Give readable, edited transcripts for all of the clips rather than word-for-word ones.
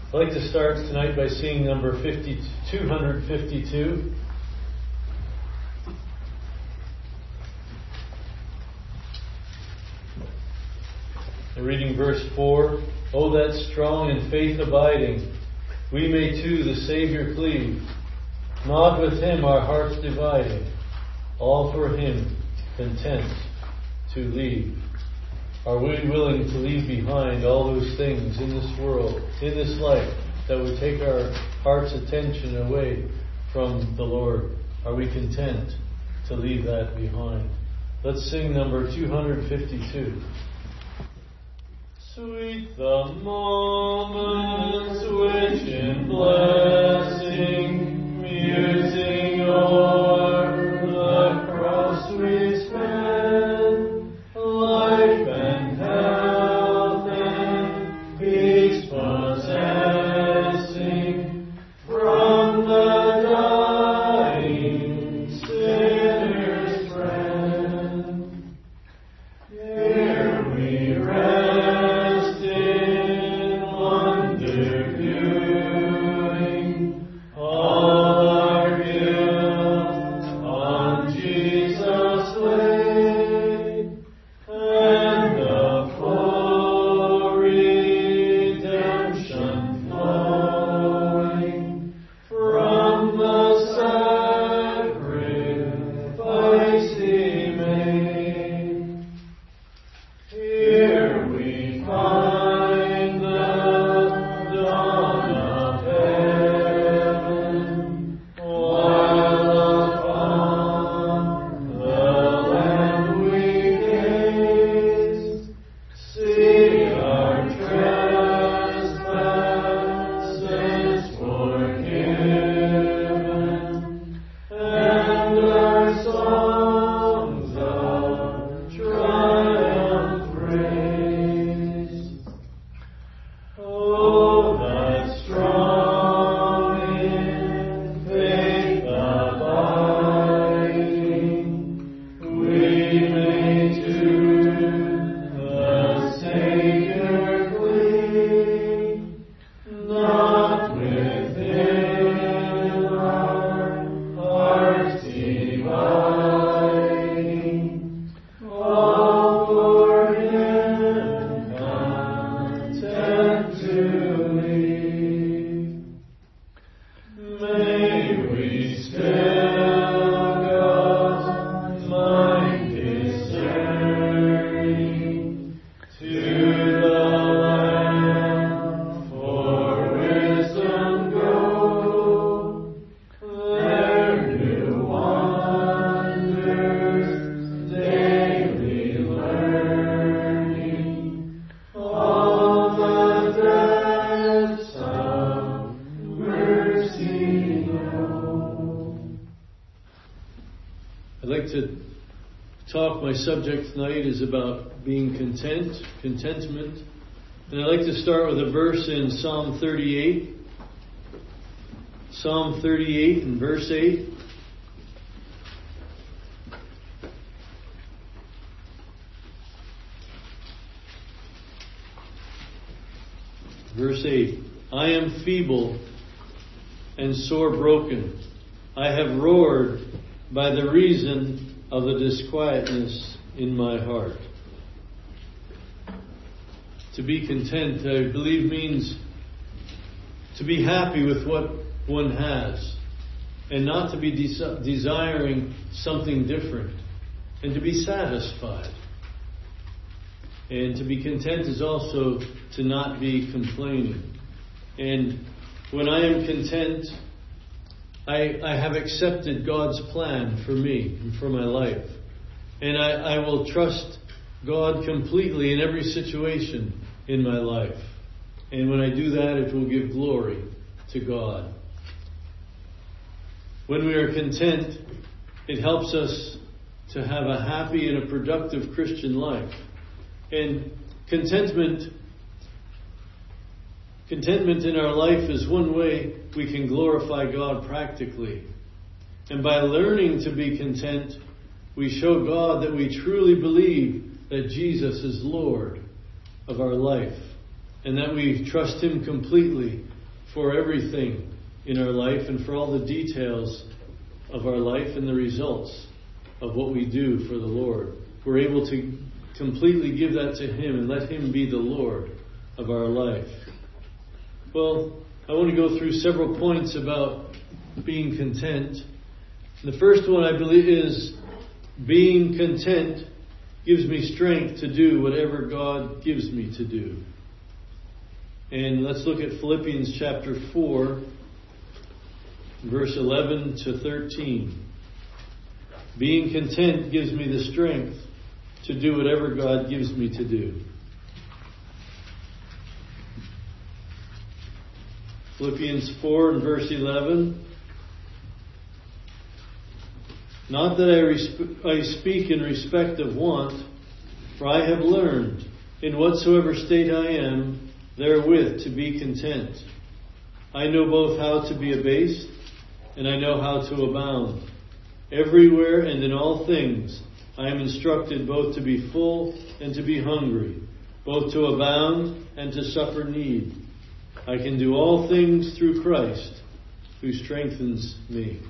I'd like to start tonight by singing number 252. And reading verse 4, "O that strong in faith abiding, we may to the Savior cleave, not with Him our hearts dividing, all for Him content to leave." Are we willing to leave behind all those things in this world, in this life, that would take our heart's attention away from the Lord? Are we content to leave that behind? Let's sing number 252. Sweet the moments which in blessing, musing o'er the cross we spend, life and health and peace possessing, from the dying sinner's friend. Here we rest in wonder viewing all our guilt on Jesus laid, and the full redemption flowing from the sacrifice He made. Here we find the dawn of heaven, while upon the land we gaze, see our trespasses forgiven, and our songs of triumph raise. Oh, that strong in faith abiding, we may to the Savior cleave, not within our hearts dividing, all for Him content to leave. May we still God's mind discerning, to the land for wisdom go, there new wonders daily learning, all the depths of mercy know. I'd like to talk, my subject tonight is about being content, contentment. And I'd like to start with a verse in Psalm 38. Psalm 38 and verse 8. Verse 8. I am feeble and sore broken. I have roared by the reason of the disquietness in my heart. To be content, I believe, means to be happy with what one has and not to be desiring something different, and to be satisfied. And to be content is also to not be complaining. And when I am content, I have accepted God's plan for me and for my life. And I will trust God completely in every situation in my life. And when I do that, it will give glory to God. When we are content, it helps us to have a happy and a productive Christian life. And contentment in our life is one way we can glorify God practically. And by learning to be content, we show God that we truly believe that Jesus is Lord of our life, and that we trust Him completely for everything in our life and for all the details of our life and the results of what we do for the Lord. We're able to completely give that to Him and let Him be the Lord of our life. Well, I want to go through several points about being content. The first one, I believe, is being content gives me strength to do whatever God gives me to do. And let's look at Philippians chapter 4, verse 11 to 13. Being content gives me the strength to do whatever God gives me to do. Philippians 4 and verse 11. Not that I speak in respect of want, for I have learned, in whatsoever state I am, therewith to be content. I know both how to be abased, and I know how to abound. Everywhere and in all things I am instructed both to be full and to be hungry, both to abound and to suffer need. I can do all things through Christ, who strengthens me.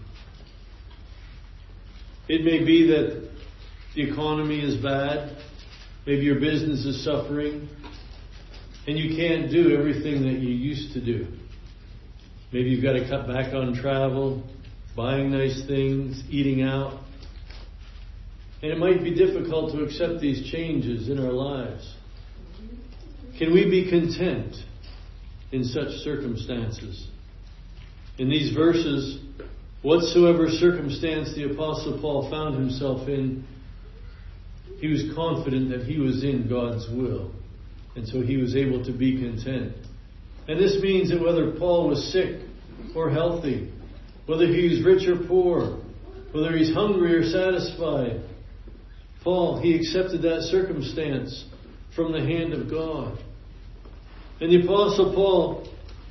It may be that the economy is bad, maybe your business is suffering, and you can't do everything that you used to do. Maybe you've got to cut back on travel, buying nice things, eating out. And it might be difficult to accept these changes in our lives. Can we be content in such circumstances? In these verses, whatsoever circumstance the Apostle Paul found himself in, he was confident that he was in God's will. And so he was able to be content. And this means that whether Paul was sick or healthy, whether he was rich or poor, whether he's hungry or satisfied, Paul, he accepted that circumstance from the hand of God. And the Apostle Paul,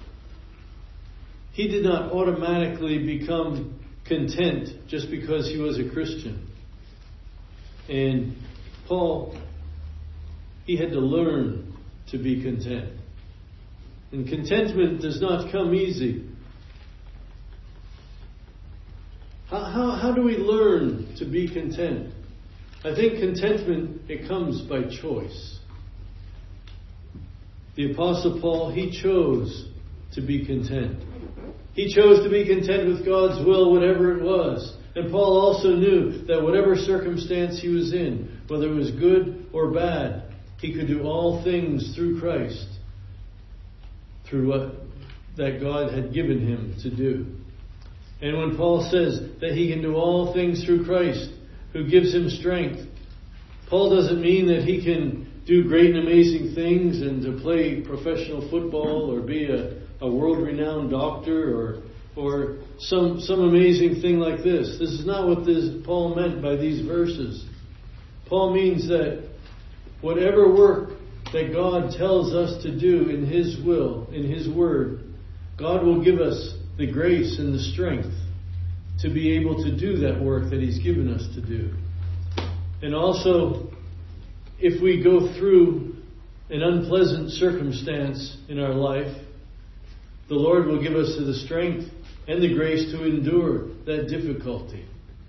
he did not automatically become content just because he was a Christian. And Paul, he had to learn to be content. And contentment does not come easy. How do we learn to be content? I think contentment, it comes by choice. The Apostle Paul, he chose to be content. He chose to be content with God's will, whatever it was. And Paul also knew that whatever circumstance he was in, whether it was good or bad, he could do all things through Christ, through what that God had given him to do. And when Paul says that he can do all things through Christ, who gives him strength, Paul doesn't mean that he can do great and amazing things and to play professional football or be a world-renowned doctor or some amazing thing like this. This is not what Paul meant by these verses. Paul means that whatever work that God tells us to do in His will, in His Word, God will give us the grace and the strength to be able to do that work that He's given us to do. And also, if we go through an unpleasant circumstance in our life, the Lord will give us the strength and the grace to endure that difficulty.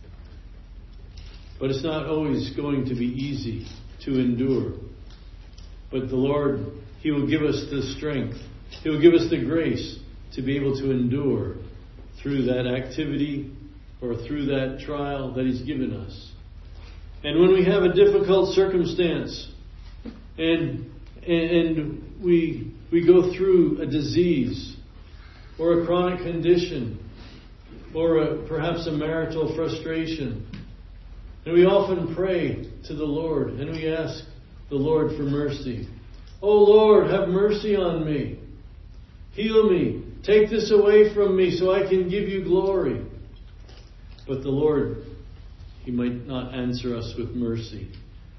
But it's not always going to be easy to endure. But the Lord, He will give us the strength. He will give us the grace to be able to endure through that activity or through that trial that He's given us. And when we have a difficult circumstance and we go through a disease or a chronic condition or perhaps a marital frustration, and we often pray to the Lord and we ask the Lord for mercy. Oh Lord, have mercy on me. Heal me. Take this away from me so I can give you glory. But the Lord, He might not answer us with mercy.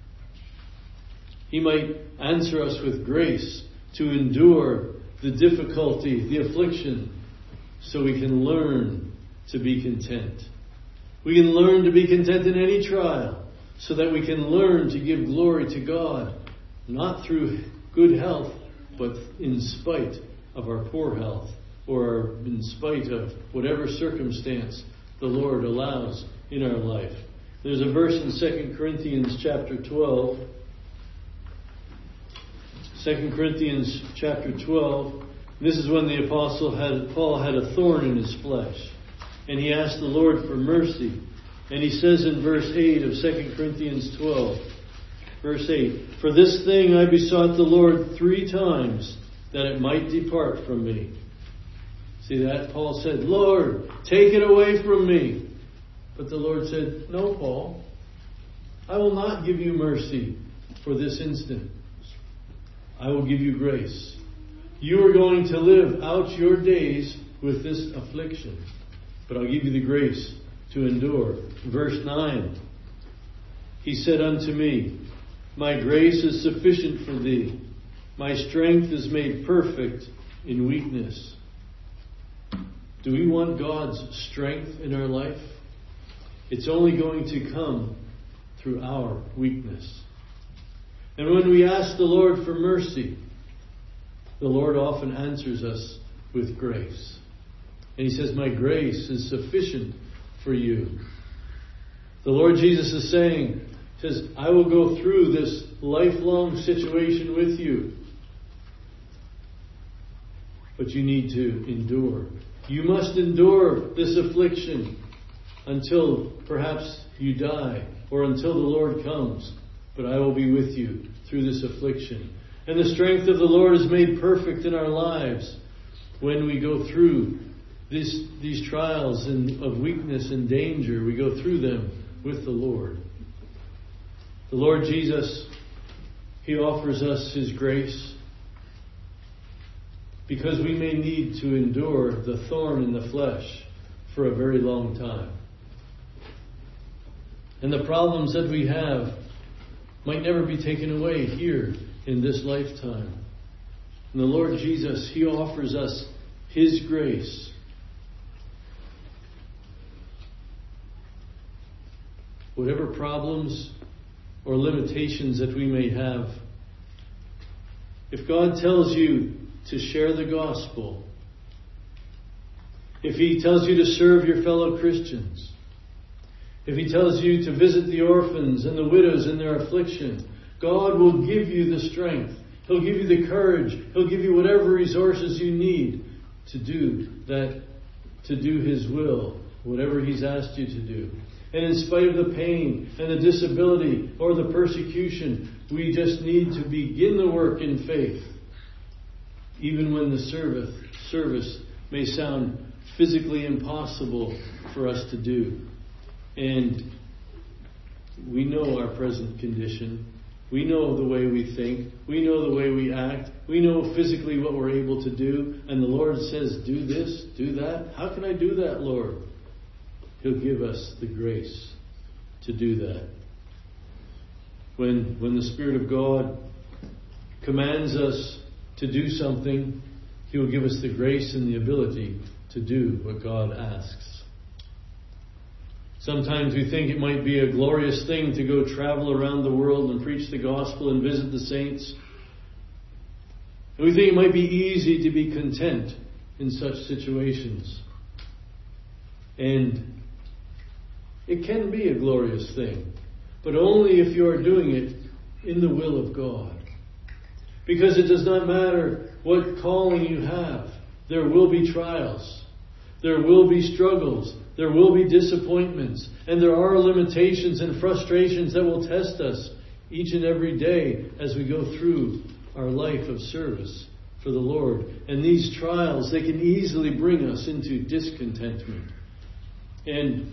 He might answer us with grace to endure the difficulty, the affliction, so we can learn to be content. We can learn to be content in any trial, so that we can learn to give glory to God, not through good health, but in spite of our poor health or in spite of whatever circumstance the Lord allows in our life. There's a verse in 2 Corinthians chapter 12. 2 Corinthians chapter 12. This is when the Paul had a thorn in his flesh. And he asked the Lord for mercy. And he says in verse 8 of 2 Corinthians 12, verse 8, "For this thing I besought the Lord 3 times, that it might depart from me." See that? Paul said, "Lord, take it away from me." But the Lord said, "No, Paul, I will not give you mercy for this instant. I will give you grace. You are going to live out your days with this affliction, but I'll give you the grace to endure." Verse 9, he said unto me, "My grace is sufficient for thee. My strength is made perfect in weakness." Do we want God's strength in our life? It's only going to come through our weakness. And when we ask the Lord for mercy, the Lord often answers us with grace. And he says, "My grace is sufficient for you." The Lord Jesus is saying, "I will go through this lifelong situation with you. But you need to endure. You must endure this affliction until perhaps you die or until the Lord comes. But I will be with you through this affliction." And the strength of the Lord is made perfect in our lives when we go through these trials of weakness and danger. We go through them with the Lord. The Lord Jesus, he offers us his grace because we may need to endure the thorn in the flesh for a very long time. And the problems that we have might never be taken away here in this lifetime. And the Lord Jesus, he offers us his grace. Whatever problems or limitations that we may have, if God tells you to share the gospel, if he tells you to serve your fellow Christians, if he tells you to visit the orphans and the widows in their affliction, God will give you the strength. He'll give you the courage. He'll give you whatever resources you need to do that, to do his will, whatever he's asked you to do. And in spite of the pain and the disability or the persecution, we just need to begin the work in faith, even when the service may sound physically impossible for us to do. And we know our present condition. We know the way we think. We know the way we act. We know physically what we're able to do. And the Lord says, do this, do that. How can I do that, Lord? He'll give us the grace to do that. When the Spirit of God commands us to do something, he will give us the grace and the ability to do what God asks. Sometimes we think it might be a glorious thing to go travel around the world and preach the gospel and visit the saints. And we think it might be easy to be content in such situations. And it can be a glorious thing, but only if you are doing it in the will of God. Because it does not matter what calling you have. There will be trials. There will be struggles. There will be disappointments. And there are limitations and frustrations that will test us each and every day as we go through our life of service for the Lord. And these trials, they can easily bring us into discontentment. And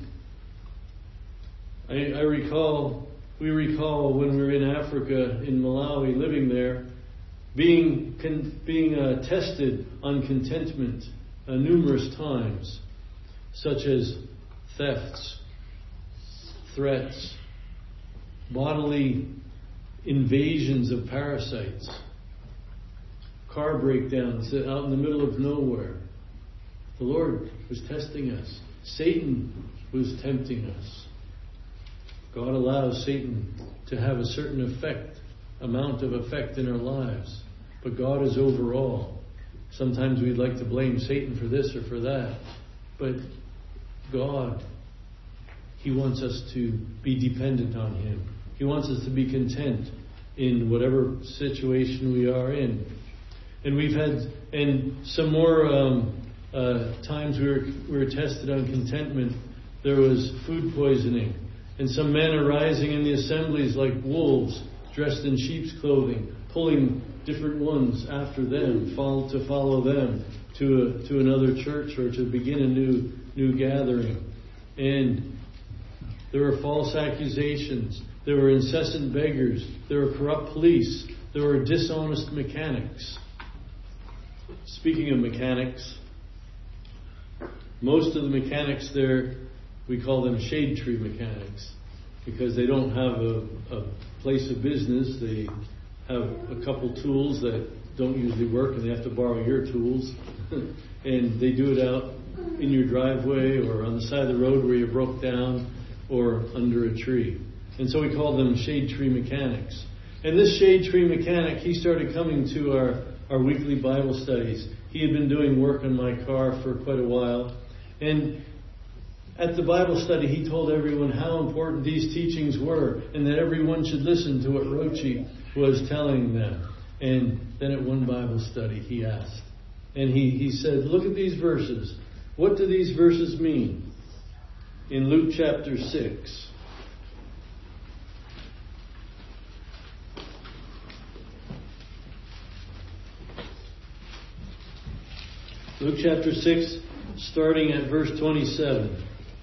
we recall when we were in Africa, in Malawi, living there, being tested on contentment numerous times, such as thefts, threats, bodily invasions of parasites, car breakdowns out in the middle of nowhere. The Lord was testing us. Satan was tempting us. God allows Satan to have a certain amount of effect in our lives. But God is over all. Sometimes we'd like to blame Satan for this or for that. But God, He wants us to be dependent on Him. He wants us to be content in whatever situation we are in. And we've had, and some more times we were tested on contentment. There was food poisoning. And some men are rising in the assemblies like wolves, dressed in sheep's clothing, pulling different ones after them, to follow them to another church or to begin a new gathering. And there were false accusations. There were incessant beggars. There were corrupt police. There were dishonest mechanics. Speaking of mechanics, most of the mechanics there, we call them shade tree mechanics, because they don't have a place of business. They have a couple tools that don't usually work, and they have to borrow your tools. And they do it out in your driveway or on the side of the road where you broke down or under a tree. And so we call them shade tree mechanics. And this shade tree mechanic, he started coming to our weekly Bible studies. He had been doing work on my car for quite a while. And at the Bible study, he told everyone how important these teachings were and that everyone should listen to what Rochi was telling them. And then at one Bible study, he asked. And he said, look at these verses. What do these verses mean? In Luke chapter 6. Luke chapter 6, starting at verse 27.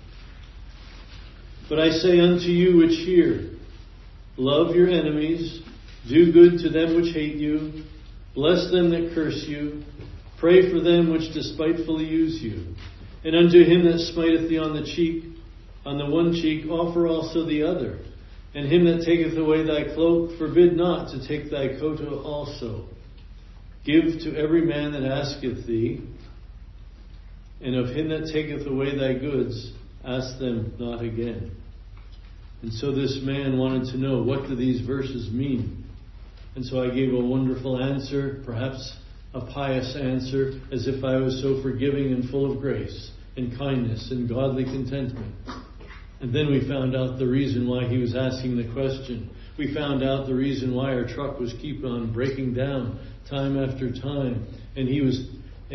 But I say unto you which hear, love your enemies, do good to them which hate you, bless them that curse you, pray for them which despitefully use you. And unto him that smiteth thee on the one cheek, offer also the other. And him that taketh away thy cloak, forbid not to take thy coat also. Give to every man that asketh thee, and of him that taketh away thy goods, ask them not again. And so this man wanted to know, what do these verses mean? And so I gave a wonderful answer, perhaps a pious answer, as if I was so forgiving and full of grace and kindness and godly contentment. And then we found out the reason why he was asking the question. We found out the reason why our truck was keep on breaking down time after time. And he was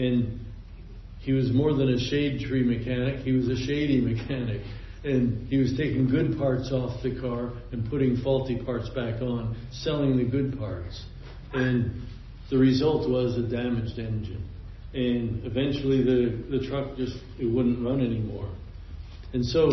more than a shade tree mechanic. He was a shady mechanic. And he was taking good parts off the car and putting faulty parts back on, selling the good parts. And the result was a damaged engine. And eventually the truck it wouldn't run anymore. And so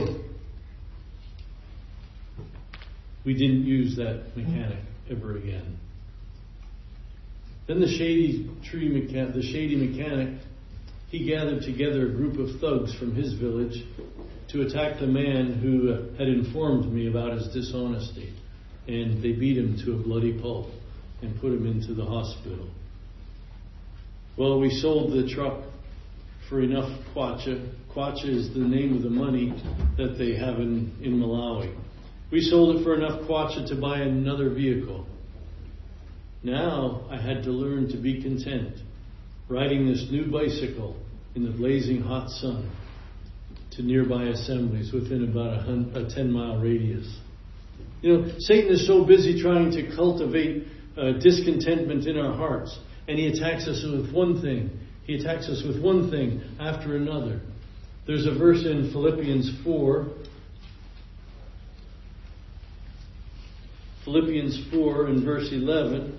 we didn't use that mechanic ever again. Then the shady mechanic, he gathered together a group of thugs from his village to attack the man who had informed me about his dishonesty. And they beat him to a bloody pulp and put him into the hospital. Well, we sold the truck for enough kwacha. Kwacha is the name of the money that they have in Malawi. We sold it for enough kwacha to buy another vehicle. Now I had to learn to be content, riding this new bicycle in the blazing hot sun to nearby assemblies within about a 10-mile radius. You know, Satan is so busy trying to cultivate discontentment in our hearts, and he attacks us with one thing. He attacks us with one thing after another. There's a verse in Philippians 4. Philippians 4 in verse 11.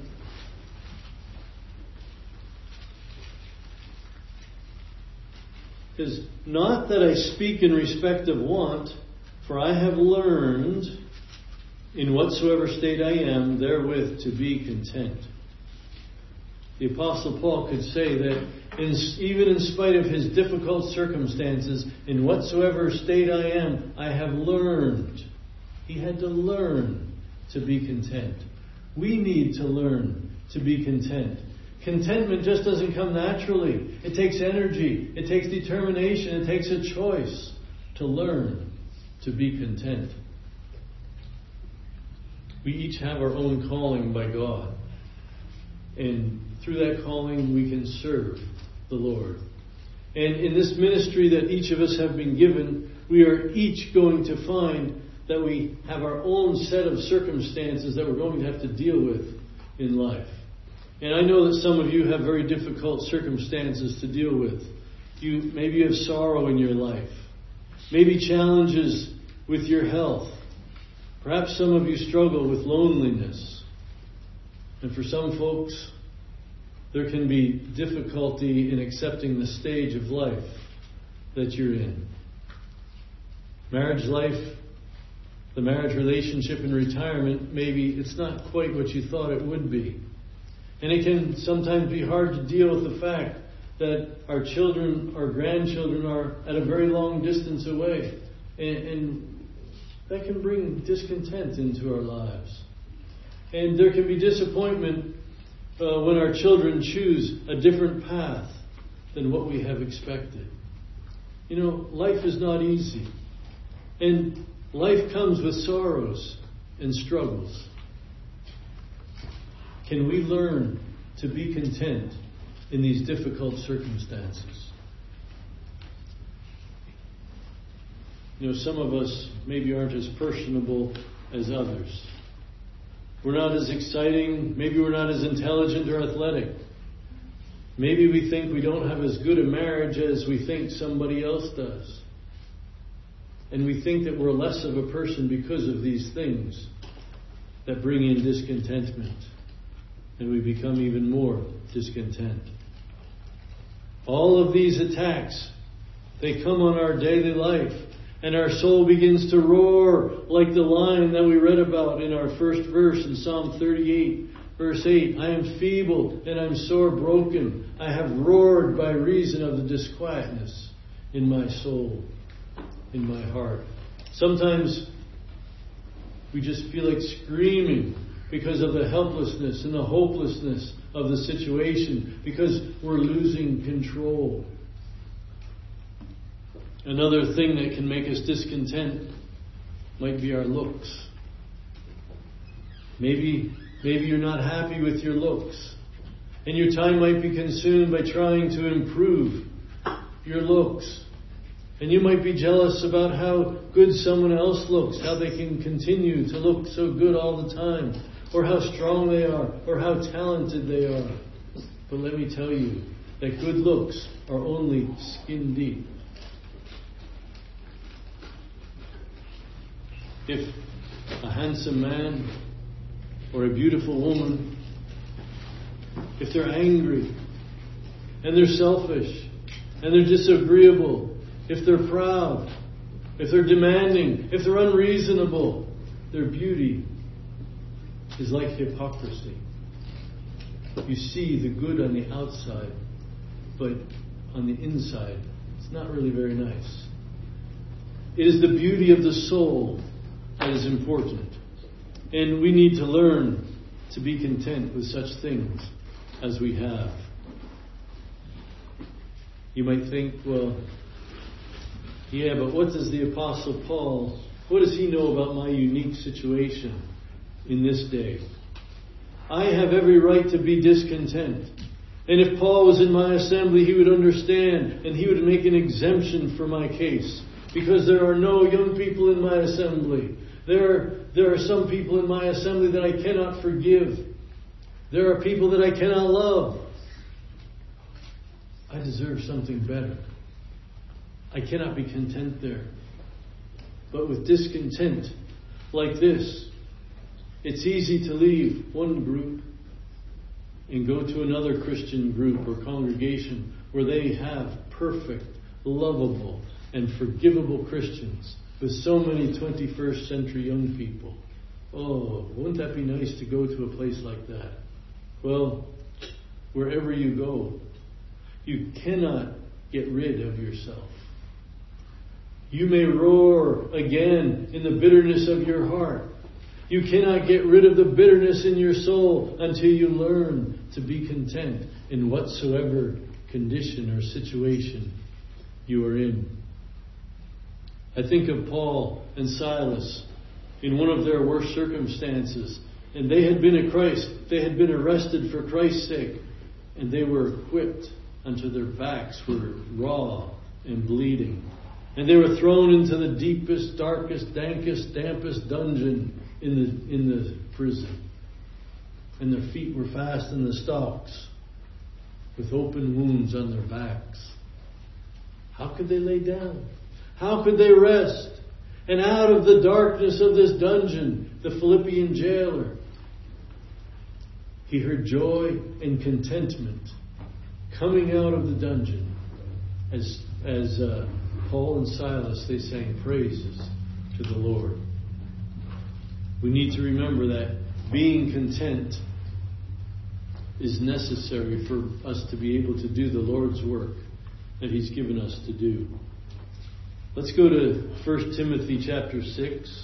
Is not that I speak in respect of want, for I have learned in whatsoever state I am therewith to be content. The Apostle Paul could say that even in spite of his difficult circumstances, in whatsoever state I am, I have learned. He had to learn to be content. We need to learn to be content. Contentment just doesn't come naturally. It takes energy. It takes determination. It takes a choice to learn to be content. We each have our own calling by God. And through that calling, we can serve the Lord. And in this ministry that each of us have been given, we are each going to find that we have our own set of circumstances that we're going to have to deal with in life. And I know that some of you have very difficult circumstances to deal with. Maybe you have sorrow in your life. Maybe challenges with your health. Perhaps some of you struggle with loneliness. And for some folks, there can be difficulty in accepting the stage of life that you're in. Marriage life, the marriage relationship and retirement, maybe it's not quite what you thought it would be. And it can sometimes be hard to deal with the fact that our children, our grandchildren are at a very long distance away. And that can bring discontent into our lives. And there can be disappointment when our children choose a different path than what we have expected. You know, life is not easy. And life comes with sorrows and struggles. Can we learn to be content in these difficult circumstances? You know, some of us maybe aren't as personable as others. We're not as exciting. Maybe we're not as intelligent or athletic. Maybe we think we don't have as good a marriage as we think somebody else does. And we think that we're less of a person because of these things that bring in discontentment. And we become even more discontent. All of these attacks, they come on our daily life. And our soul begins to roar like the lion that we read about in our first verse in Psalm 38, verse 8. I am feeble and I'm sore broken. I have roared by reason of the disquietness in my soul, in my heart. Sometimes we just feel like screaming because of the helplessness and the hopelessness of the situation, because we're losing control. Another thing that can make us discontent might be our looks. Maybe you're not happy with your looks. And your time might be consumed by trying to improve your looks. And you might be jealous about how good someone else looks, how they can continue to look so good all the time, or how strong they are, or how talented they are. But let me tell you that good looks are only skin deep. If a handsome man or a beautiful woman, if they're angry and they're selfish and they're disagreeable, if they're proud, if they're demanding, if they're unreasonable, their beauty is like hypocrisy. You see the good on the outside, but on the inside, it's not really very nice. It is the beauty of the soul that is important. And we need to learn to be content with such things as we have. You might think, well, yeah, but what does the Apostle Paul, what does he know about my unique situation in this day? I have every right to be discontent. And if Paul was in my assembly, he would understand and he would make an exemption for my case. Because there are no young people in my assembly. There are some people in my assembly that I cannot forgive. There are people that I cannot love. I deserve something better. I cannot be content there. But with discontent like this, it's easy to leave one group and go to another Christian group or congregation where they have perfect, lovable, and forgivable Christians with so many 21st century young people. Oh, wouldn't that be nice to go to a place like that? Well, wherever you go, you cannot get rid of yourself. You may roar again in the bitterness of your heart. You cannot get rid of the bitterness in your soul until you learn to be content in whatsoever condition or situation you are in. I think of Paul and Silas in one of their worst circumstances. And they had been in Christ. They had been arrested for Christ's sake. and they were equipped unto their backs were raw and bleeding. And they were thrown into the deepest, darkest, dampest dungeon in the prison. And their feet were fast in the stocks, with open wounds on their backs. How could they lay down? How could they rest? And out of the darkness of this dungeon, the Philippian jailer, he heard joy and contentment coming out of the dungeon. As Paul and Silas, they sang praises to the Lord. We need to remember that being content is necessary for us to be able to do the Lord's work that He's given us to do. Let's go to 1 Timothy chapter 6.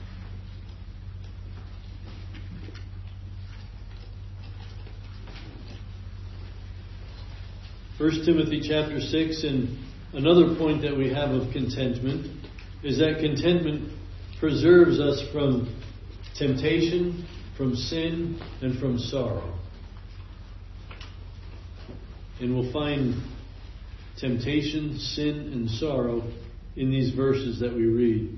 First Timothy chapter 6, and another point that we have of contentment is that contentment preserves us from temptation, from sin, and from sorrow. And we'll find temptation, sin, and sorrow in these verses that we read.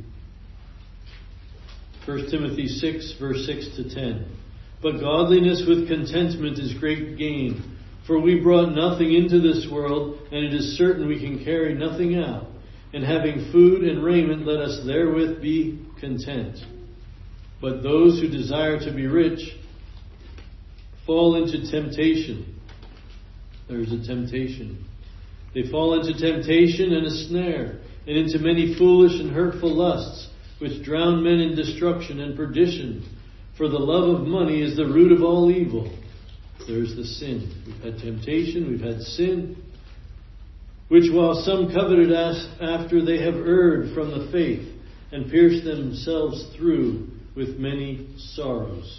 1 Timothy 6, verse 6 to 10. But godliness with contentment is great gain. For we brought nothing into this world, and it is certain we can carry nothing out. And having food and raiment, let us therewith be content. But those who desire to be rich fall into temptation. There's a temptation. They fall into temptation and a snare, and into many foolish and hurtful lusts, which drown men in destruction and perdition. For the love of money is the root of all evil. There's the sin. We've had temptation, we've had sin, which while some coveted after, they have erred from the faith and pierced themselves through with many sorrows.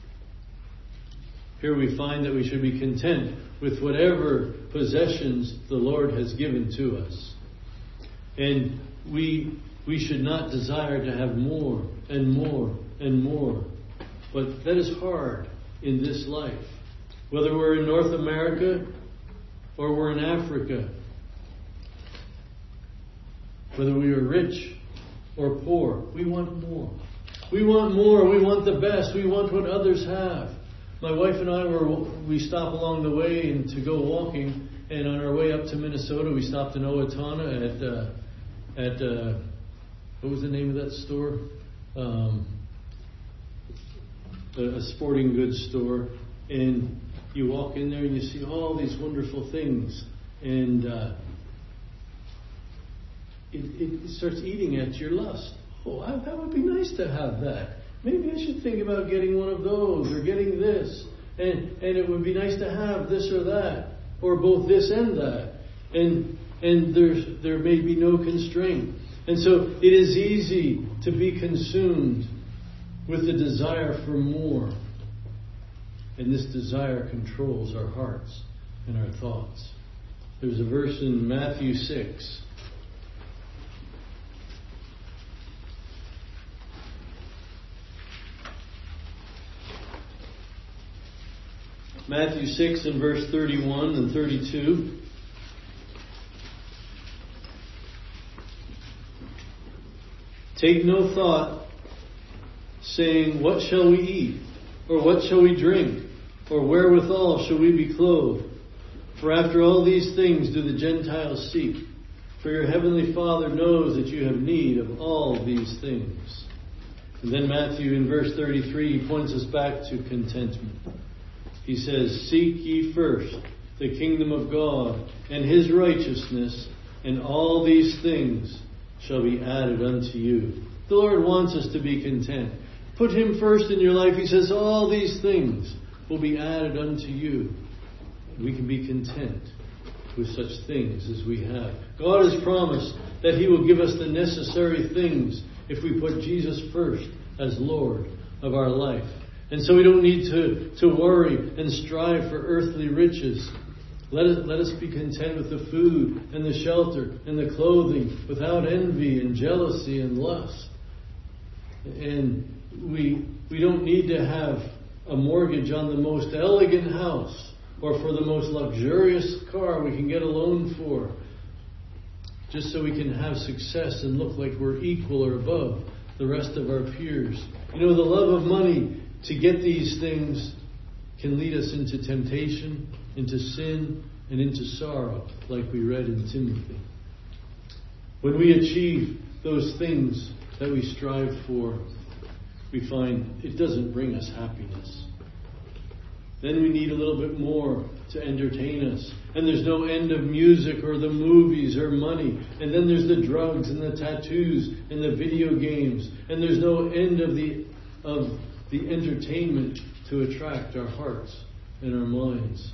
Here we find that we should be content with whatever possessions the Lord has given to us. And we should not desire to have more and more and more. But that is hard in this life. Whether we're in North America or we're in Africa. Whether we are rich or poor, we want more. We want more. We want the best. We want what others have. My wife and I we stop along the way and to go walking, and on our way up to Minnesota, we stopped in Owatonna at what was the name of that store? A sporting goods store, and you walk in there and you see all these wonderful things, and it starts eating at your lust. Oh, that would be nice to have that. Maybe I should think about getting one of those or getting this. And it would be nice to have this or that, or both this and that. And there may be no constraint. And so it is easy to be consumed with the desire for more. And this desire controls our hearts and our thoughts. There's a verse in Matthew 6. Matthew 6 and verse 31 and 32. Take no thought, saying, what shall we eat? Or what shall we drink? Or wherewithal shall we be clothed? For after all these things do the Gentiles seek. For your heavenly Father knows that you have need of all these things. And then Matthew in verse 33 he points us back to contentment. He says, seek ye first the kingdom of God and His righteousness, and all these things shall be added unto you. The Lord wants us to be content. Put Him first in your life. He says all these things will be added unto you. We can be content with such things as we have. God has promised that He will give us the necessary things if we put Jesus first as Lord of our life. And so we don't need to worry and strive for earthly riches. Let us be content with the food and the shelter and the clothing without envy and jealousy and lust. And we don't need to have a mortgage on the most elegant house or for the most luxurious car we can get a loan for, just so we can have success and look like we're equal or above the rest of our peers. You know, the love of money to get these things can lead us into temptation, into sin, and into sorrow, like we read in Timothy. When we achieve those things that we strive for, we find it doesn't bring us happiness. Then we need a little bit more to entertain us. And there's no end of music or the movies or money. And then there's the drugs and the tattoos and the video games. And there's no end of the entertainment to attract our hearts and our minds.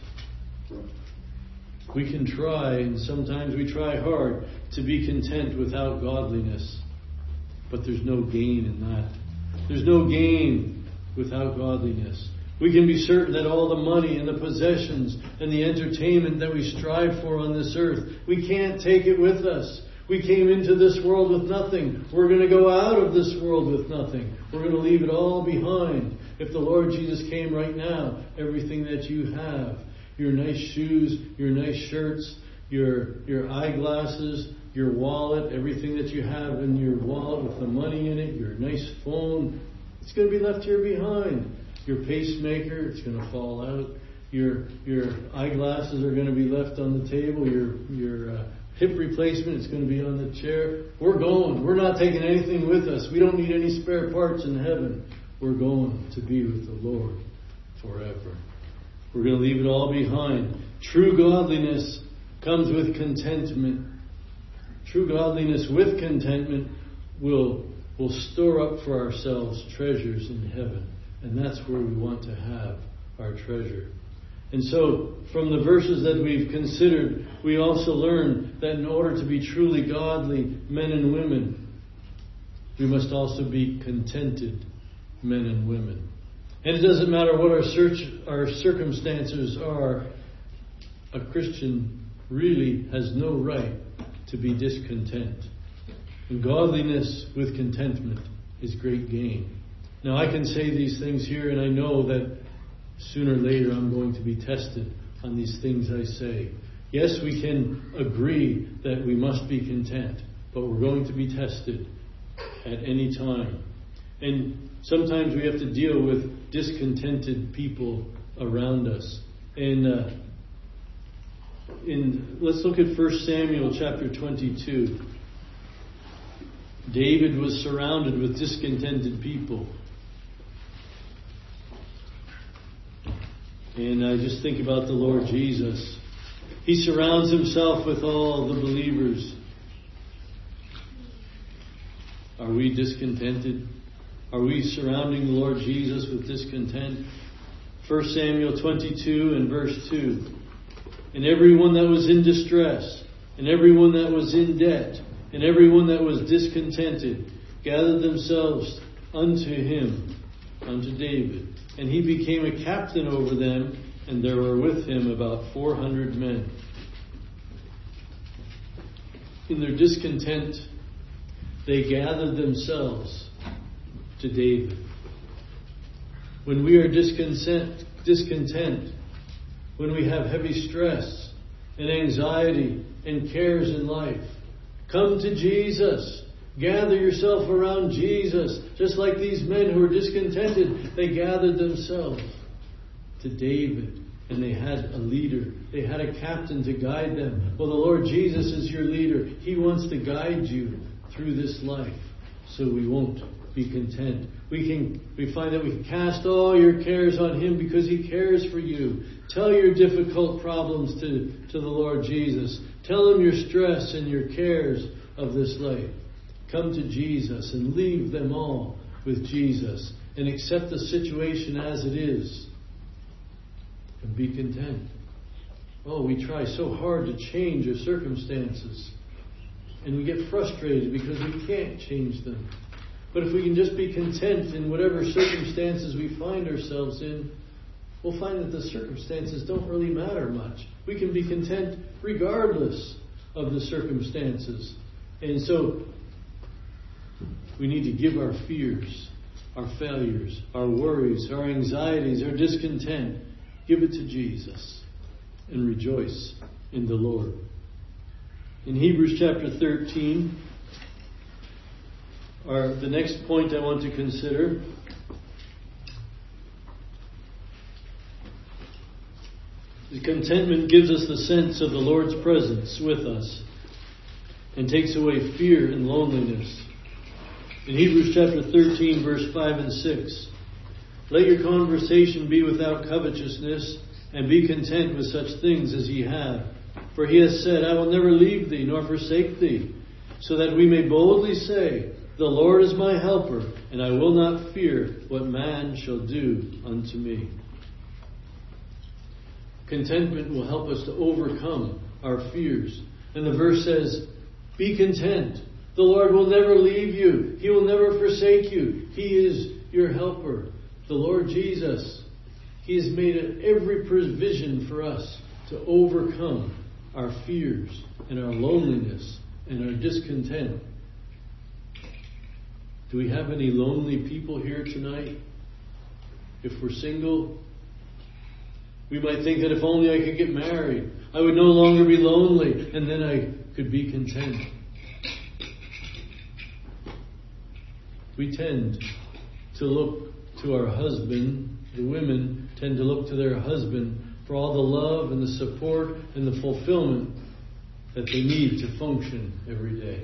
We can try, and sometimes we try hard, to be content without godliness. But there's no gain in that. There's no gain without godliness. We can be certain that all the money and the possessions and the entertainment that we strive for on this earth, we can't take it with us. We came into this world with nothing. We're going to go out of this world with nothing. We're going to leave it all behind. If the Lord Jesus came right now, everything that you have, your nice shoes, your nice shirts, your eyeglasses, your wallet, everything that you have in your wallet with the money in it, your nice phone, it's going to be left here behind. Your pacemaker, it's going to fall out. Your eyeglasses are going to be left on the table. Your hip replacement, it's going to be on the chair. We're going. We're not taking anything with us. We don't need any spare parts in heaven. We're going to be with the Lord forever. We're going to leave it all behind. True godliness comes with contentment. True godliness with contentment will store up for ourselves treasures in heaven. And that's where we want to have our treasure. And so, from the verses that we've considered, we also learn that in order to be truly godly men and women, we must also be contented men and women. And it doesn't matter what our circumstances are, a Christian really has no right to be discontent. And godliness with contentment is great gain. Now, I can say these things here, and I know that sooner or later I'm going to be tested on these things I say. Yes, we can agree that we must be content, but we're going to be tested at any time. And sometimes we have to deal with discontented people around us. And let's look at 1 Samuel chapter 22. David was surrounded with discontented people. And I just think about the Lord Jesus. He surrounds himself with all the believers. Are we discontented? Are we surrounding the Lord Jesus with discontent? 1 Samuel 22 and verse 2. And everyone that was in distress, and everyone that was in debt, and everyone that was discontented, gathered themselves unto him, unto David. And he became a captain over them, and there were with him about 400 men. In their discontent, they gathered themselves to David. When we are discontent, when we have heavy stress and anxiety and cares in life, come to Jesus. Gather yourself around Jesus. Just like these men who were discontented, they gathered themselves to David. And they had a leader. They had a captain to guide them. Well, the Lord Jesus is your leader. He wants to guide you through this life so we won't be content. We find that we can cast all your cares on Him because He cares for you. Tell your difficult problems to the Lord Jesus. Tell Him your stress and your cares of this life. Come to Jesus and leave them all with Jesus and accept the situation as it is and be content. Oh, we try so hard to change our circumstances and we get frustrated because we can't change them. But if we can just be content in whatever circumstances we find ourselves in, we'll find that the circumstances don't really matter much. We can be content regardless of the circumstances. And so we need to give our fears, our failures, our worries, our anxieties, our discontent, give it to Jesus. and rejoice in the Lord. In Hebrews chapter 13, the next point I want to consider is contentment gives us the sense of the Lord's presence with us and takes away fear and loneliness. In Hebrews chapter 13, verse 5 and 6, let your conversation be without covetousness, and be content with such things as ye have. For he has said, I will never leave thee nor forsake thee, so that we may boldly say, the Lord is my helper, and I will not fear what man shall do unto me. Contentment will help us to overcome our fears. And the verse says, be content. The Lord will never leave you. He will never forsake you. He is your helper. The Lord Jesus, He has made every provision for us to overcome our fears and our loneliness and our discontent. Do we have any lonely people here tonight? If we're single, we might think that if only I could get married, I would no longer be lonely, and then I could be content. We tend to look to our husband, the women tend to look to their husband for all the love and the support and the fulfillment that they need to function every day.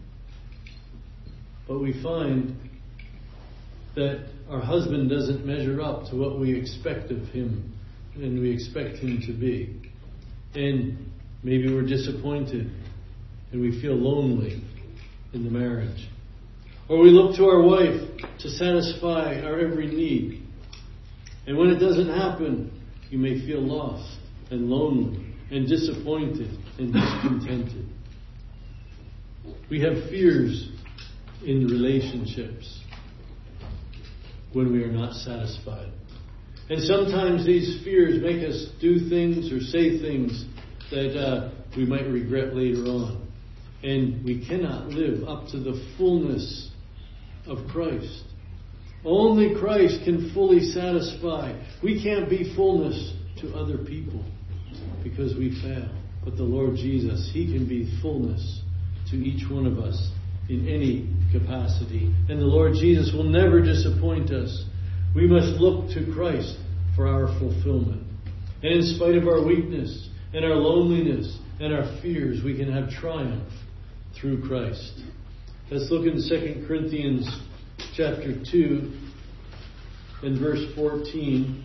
But we find that our husband doesn't measure up to what we expect of him and we expect him to be. And maybe we're disappointed and we feel lonely in the marriage. Or we look to our wife to satisfy our every need. And when it doesn't happen, you may feel lost and lonely and disappointed and discontented. We have fears in relationships when we are not satisfied. And sometimes these fears make us do things or say things that we might regret later on. And we cannot live up to the fullness of Christ. Only Christ can fully satisfy. We can't be fullness to other people because we fail. But the Lord Jesus, He can be fullness to each one of us in any capacity. And the Lord Jesus will never disappoint us. We must look to Christ for our fulfillment. And in spite of our weakness and our loneliness and our fears, we can have triumph through Christ. Let's look in 2 Corinthians chapter 2 and verse 14.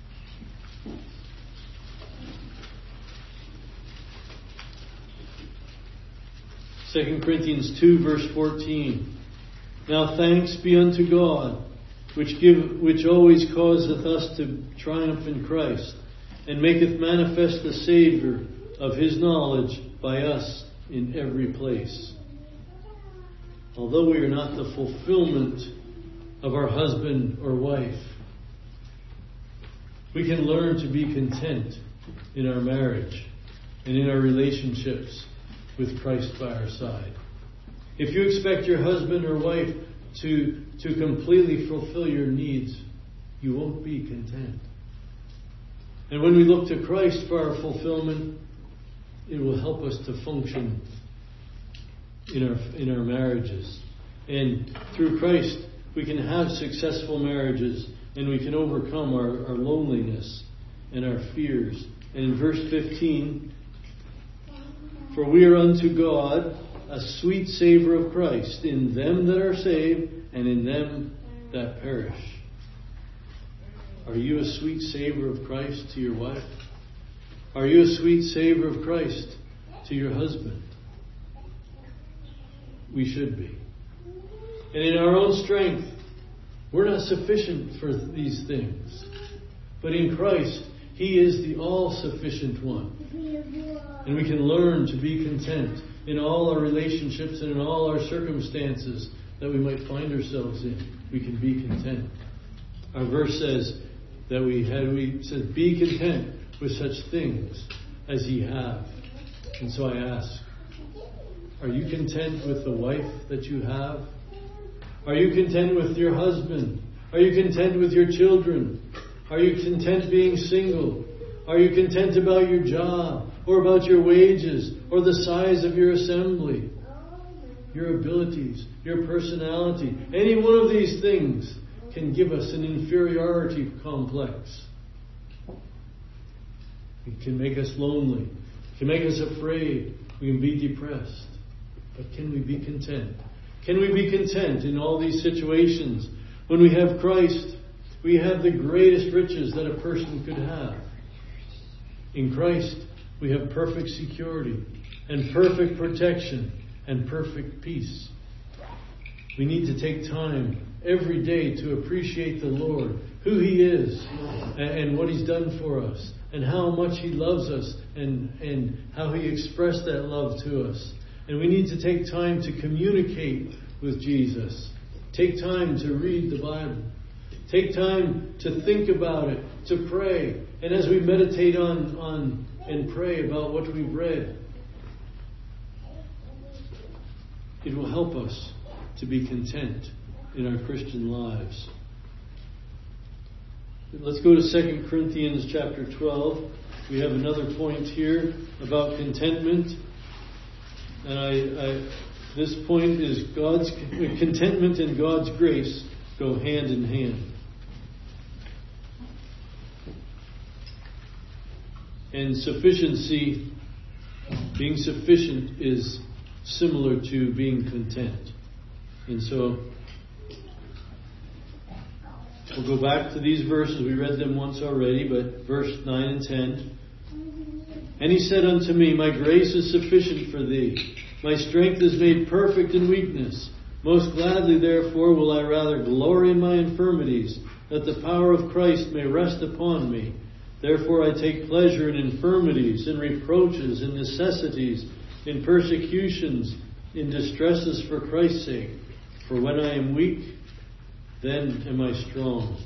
Second Corinthians 2 verse 14. Now thanks be unto God, which always causeth us to triumph in Christ, and maketh manifest the Saviour of His knowledge by us in every place. Although we are not the fulfillment of our husband or wife, we can learn to be content in our marriage and in our relationships with Christ by our side. If you expect your husband or wife to completely fulfill your needs, you won't be content. And when we look to Christ for our fulfillment, it will help us to function in our marriages. And through Christ, we can have successful marriages, and we can overcome our loneliness and our fears. And in verse 15, for we are unto God a sweet savour of Christ in them that are saved and in them that perish. Are you a sweet savour of Christ to your wife? Are you a sweet savour of Christ to your husband? We should be. And in our own strength, we're not sufficient for these things. But in Christ, He is the all-sufficient one. And we can learn to be content in all our relationships and in all our circumstances that we might find ourselves in. We can be content. Our verse says that we said, be content with such things as ye have. And so I ask, are you content with the wife that you have? Are you content with your husband? Are you content with your children? Are you content being single? Are you content about your job, or about your wages, or the size of your assembly? Your abilities, your personality. Any one of these things can give us an inferiority complex. It can make us lonely. It can make us afraid. We can be depressed. But can we be content? Can we be content in all these situations? When we have Christ, we have the greatest riches that a person could have. In Christ, we have perfect security and perfect protection and perfect peace. We need to take time every day to appreciate the Lord, who He is, and what He's done for us, and how much He loves us, and how He expressed that love to us. And we need to take time to communicate with Jesus. Take time to read the Bible. Take time to think about it, to pray. And as we meditate on and pray about what we've read, it will help us to be content in our Christian lives. Let's go to 2 Corinthians chapter 12. We have another point here about contentment. And this point is God's contentment and God's grace go hand in hand. And sufficiency, being sufficient, is similar to being content. And so we'll go back to these verses. We read them once already, but verse 9 and 10. And He said unto me, My grace is sufficient for thee. My strength is made perfect in weakness. Most gladly, therefore, will I rather glory in my infirmities, that the power of Christ may rest upon me. Therefore I take pleasure in infirmities, in reproaches, in necessities, in persecutions, in distresses for Christ's sake. For when I am weak, then am I strong.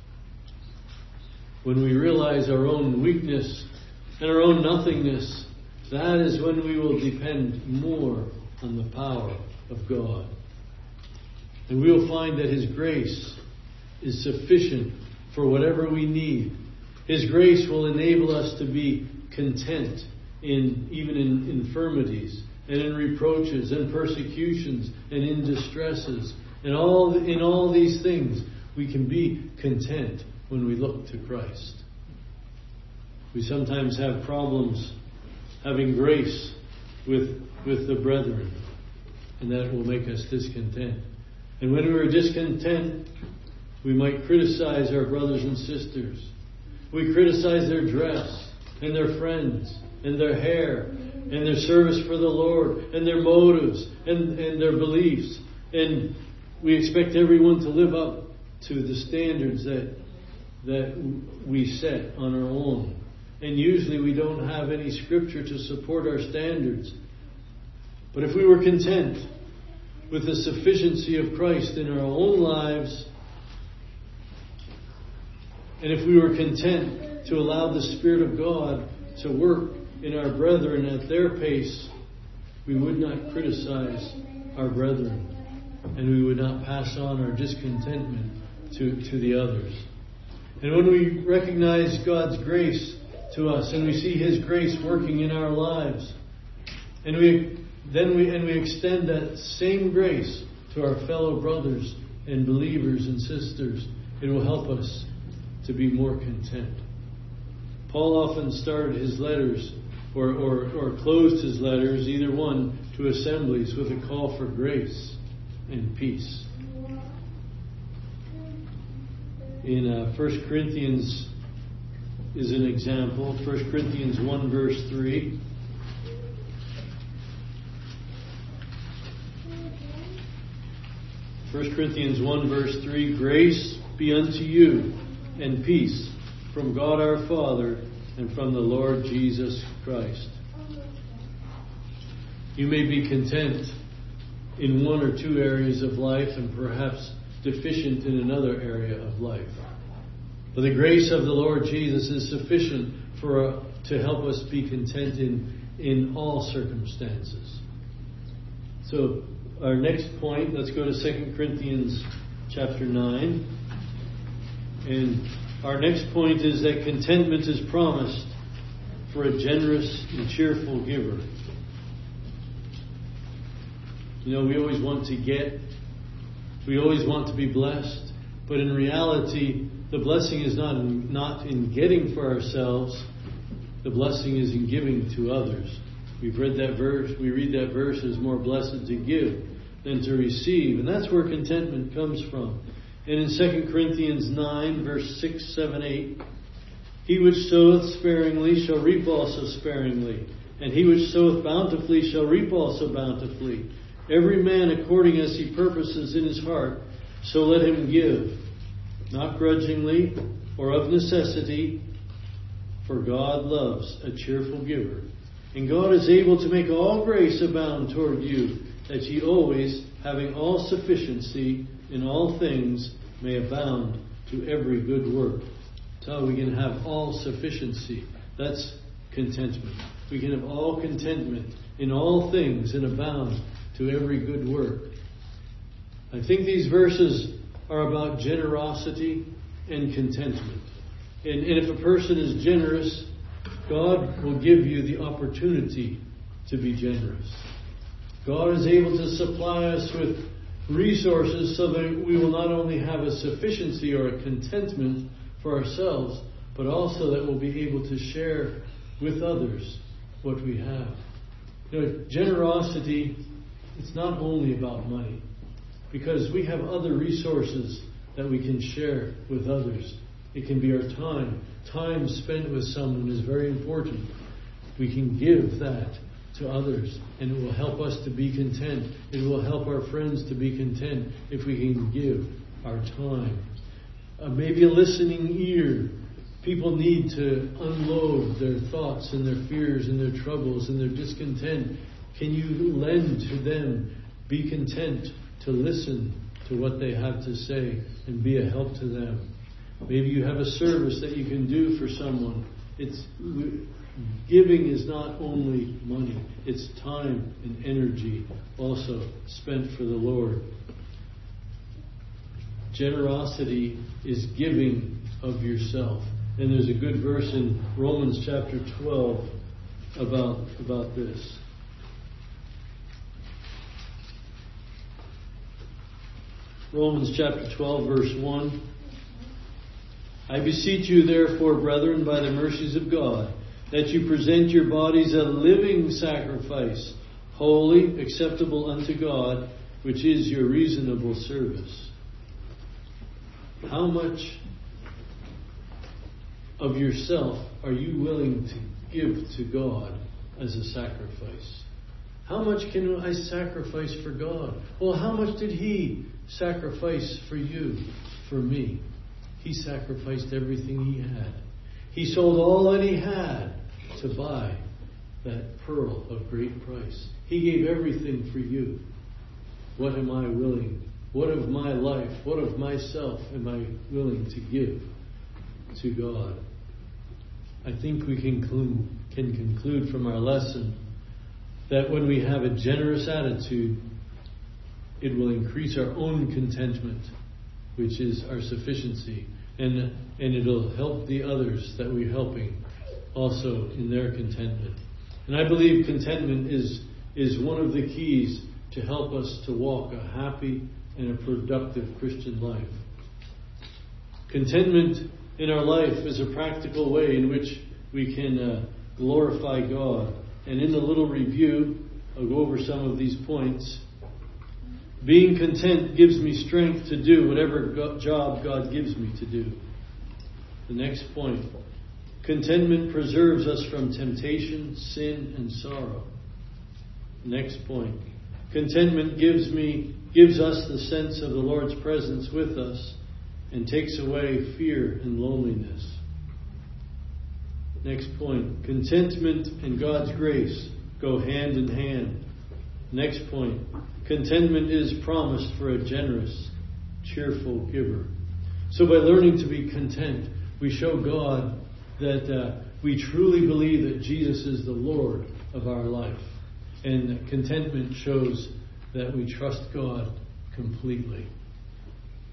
When we realize our own weakness and our own nothingness, that is when we will depend more on the power of God. And we will find that His grace is sufficient for whatever we need. His grace will enable us to be content even in infirmities and in reproaches and persecutions and in distresses. And in all these things, we can be content when we look to Christ. We sometimes have problems having grace with the brethren, and that will make us discontent. And when we are discontent, we might criticize our brothers and sisters. We criticize their dress and their friends and their hair and their service for the Lord and their motives and their beliefs. And we expect everyone to live up to the standards that we set on our own. And usually we don't have any scripture to support our standards. But if we were content with the sufficiency of Christ in our own lives, and if we were content to allow the Spirit of God to work in our brethren at their pace, we would not criticize our brethren, and we would not pass on our discontentment to the others. And when we recognize God's grace to us, and we see His grace working in our lives, and we extend that same grace to our fellow brothers and believers and sisters, it will help us to be more content. Paul often started his letters or closed his letters, either one, to assemblies with a call for grace and peace. In 1 Corinthians is an example. 1 Corinthians 1 verse 3. First Corinthians 1 verse 3, Grace be unto you and peace from God our Father and from the Lord Jesus Christ. You may be content in one or two areas of life and perhaps deficient in another area of life. But the grace of the Lord Jesus is sufficient to help us be content in all circumstances. So our next point, let's go to 2 Corinthians chapter 9. And our next point is that contentment is promised for a generous and cheerful giver. You know, we always want to get, we always want to be blessed, but in reality, the blessing is not in getting for ourselves. The blessing is in giving to others. We've read that verse. We read that verse as more blessed to give than to receive. And that's where contentment comes from. And in 2 Corinthians 9, verse 6, 7, 8, he which soweth sparingly shall reap also sparingly. And he which soweth bountifully shall reap also bountifully. Every man according as he purposes in his heart, so let him give, not grudgingly or of necessity, for God loves a cheerful giver. And God is able to make all grace abound toward you, that ye always, having all sufficiency in all things, may abound to every good work. That's how we can have all sufficiency. That's contentment. We can have all contentment in all things and abound to every good work. I think these verses are about generosity and contentment. And if a person is generous, God will give you the opportunity to be generous. God is able to supply us with resources so that we will not only have a sufficiency or a contentment for ourselves, but also that we'll be able to share with others what we have. You know, generosity, it's not only about money, because we have other resources that we can share with others. It can be our time. Time spent with someone is very important. We can give that to others, and it will help us to be content. It will help our friends to be content if we can give our time. Maybe a listening ear. People need to unload their thoughts and their fears and their troubles and their discontent. Can you lend to them? Be content to listen to what they have to say and be a help to them. Maybe you have a service that you can do for someone. Giving is not only money, it's time and energy also spent for the Lord. Generosity is giving of yourself. And there's a good verse in Romans chapter 12 about this. Romans chapter 12, verse 1. I beseech you, therefore, brethren, by the mercies of God, that you present your bodies a living sacrifice, holy, acceptable unto God, which is your reasonable service. How much of yourself are you willing to give to God as a sacrifice? How much can I sacrifice for God? Well, how much did He sacrifice for you, for me? He sacrificed everything He had. He sold all that He had to buy that pearl of great price. He gave everything for you. What am I willing? What of my life, what of myself am I willing to give to God? I think we can conclude from our lesson that when we have a generous attitude, it will increase our own contentment, which is our sufficiency, and it'll help the others that we're helping also in their contentment. And I believe contentment is one of the keys to help us to walk a happy and a productive Christian life. Contentment in our life is a practical way in which we can glorify God. And in the little review, I'll go over some of these points. Being content gives me strength to do whatever job God gives me to do. The next point. Contentment preserves us from temptation, sin, and sorrow. Next point. Contentment gives us the sense of the Lord's presence with us and takes away fear and loneliness. Next point. Contentment and God's grace go hand in hand. Next point. Contentment is promised for a generous, cheerful giver. So by learning to be content, we show God that we truly believe that Jesus is the Lord of our life. And contentment shows that we trust God completely.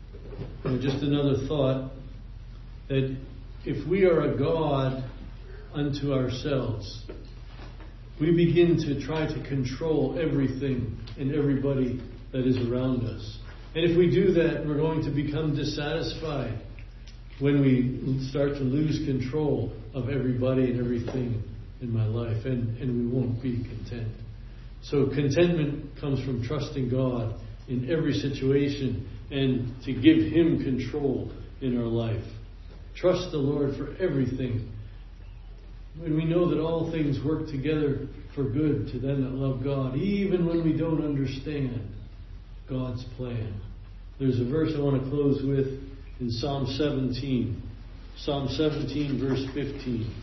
And just another thought, that if we are a God unto ourselves. We begin to try to control everything and everybody that is around us. And if we do that, we're going to become dissatisfied when we start to lose control of everybody and everything in my life, and we won't be content. So contentment comes from trusting God in every situation and to give Him control in our life. Trust the Lord for everything. When we know that all things work together for good to them that love God, even when we don't understand God's plan. There's a verse I want to close with in Psalm 17. Psalm 17, verse 15.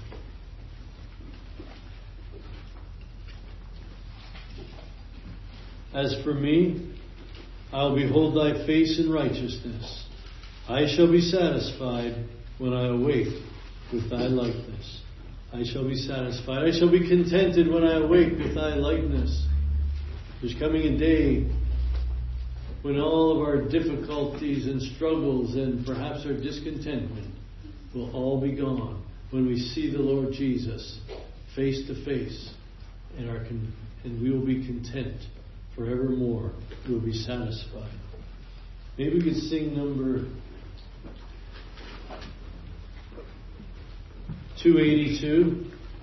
As for me, I'll behold thy face in righteousness. I shall be satisfied when I awake with thy likeness. I shall be satisfied. I shall be contented when I awake with thy likeness. There's coming a day when all of our difficulties and struggles and perhaps our discontentment will all be gone when we see the Lord Jesus face to face, and we will be content forevermore. We will be satisfied. Maybe we could sing number 282.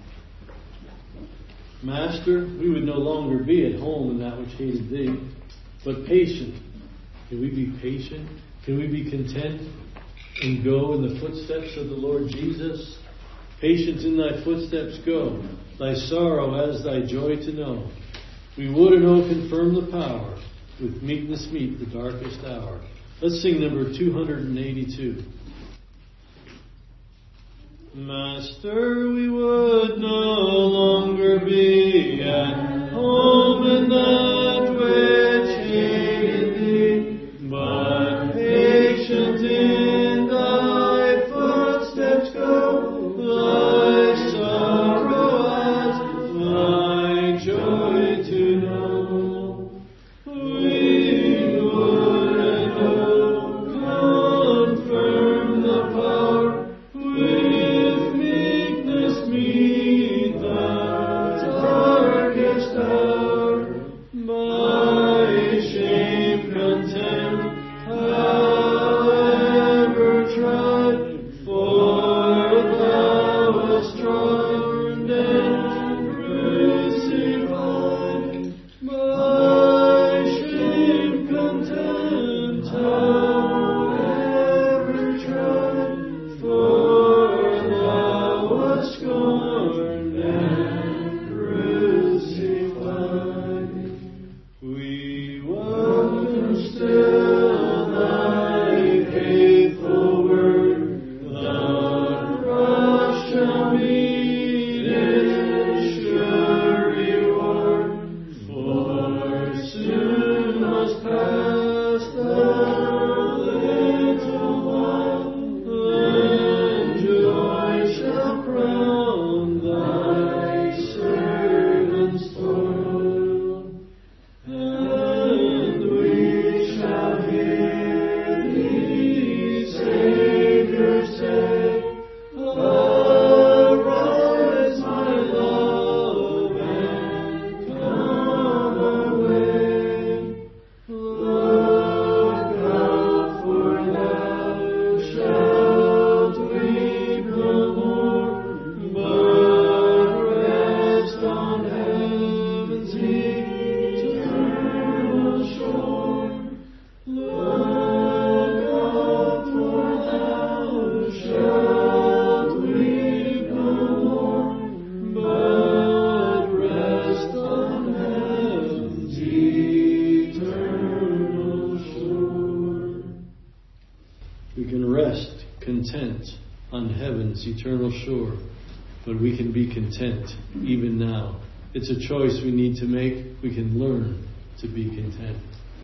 Master, we would no longer be at home in that which hated thee, but patient. Can we be patient? Can we be content and go in the footsteps of the Lord Jesus? Patient in thy footsteps go, thy sorrow as thy joy to know. We would and oh confirm the power, with meekness meet the darkest hour. Let's sing number 282. Master, we would no longer be at home in that which hated thee, but patient in thy footsteps go, thy sorrow as thy joy to know. We would and oh confirm the power, with meekness meet the darkest hour. My shame contempt, however tried, for thou wast tried and crucified. My shame contempt, however tried, for thou wast scorned and crucified. We welcome still thy faithful word. The cross shall meet its sure reward, for soon must pass the little while, then joy shall crown thy servant's toil. And we shall hear thee, Savior, say, arise, my love, and come away. Look out, for thou shalt weep no more, but rest on heaven's eternal shore. Look out, for thou shalt weep no more, but rest on heaven's eternal shore. We can rest content on heaven's eternal shore, but we can be content even now. It's a choice we need to make. We can learn to be content.